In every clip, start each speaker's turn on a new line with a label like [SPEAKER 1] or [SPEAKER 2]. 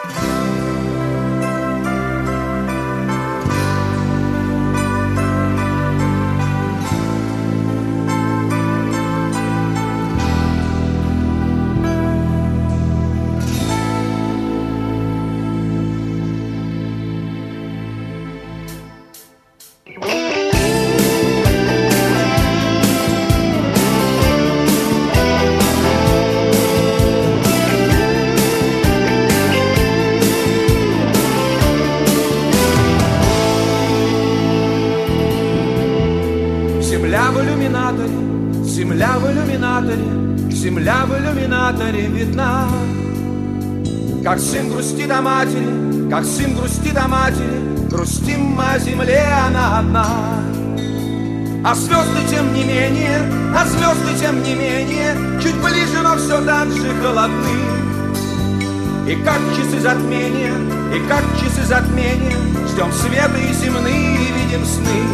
[SPEAKER 1] Земля в иллюминаторе видна, как сын грустит о матери, как сын грустит о матери, грустим мы о земле, она одна. А звезды тем не менее, а звезды тем не менее, чуть ближе, но все так же холодны. И как часы затмения, и как часы затмения, ждем света и земные, и видим сны.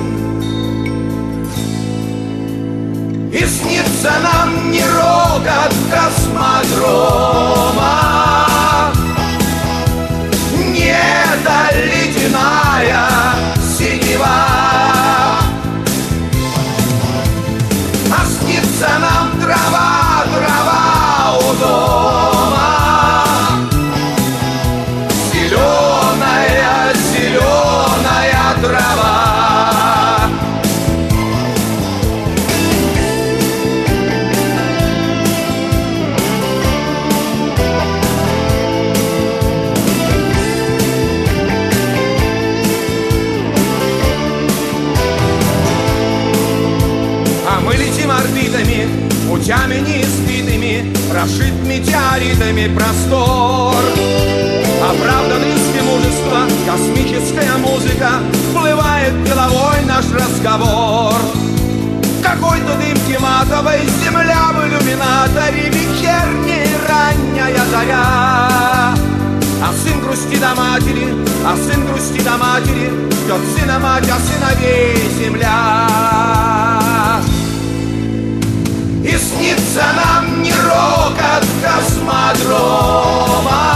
[SPEAKER 1] И снится нам не рокот космодрома, не эта ледяная синева, а снится нам трава, трава у дома, зеленая, зеленая трава. Орбитами, путями неизвитыми, прошит метеоритами простор. Оправданный из мужества, космическая музыка, всплывает деловой наш разговор. Какой-то дымки матовой, земля в иллюминаторе, вечерняя ранняя заря. А сын грустит о матери, а сын грустит о матери, ждет сына мать, а сыновей земля. И снится нам не рокот космодрома,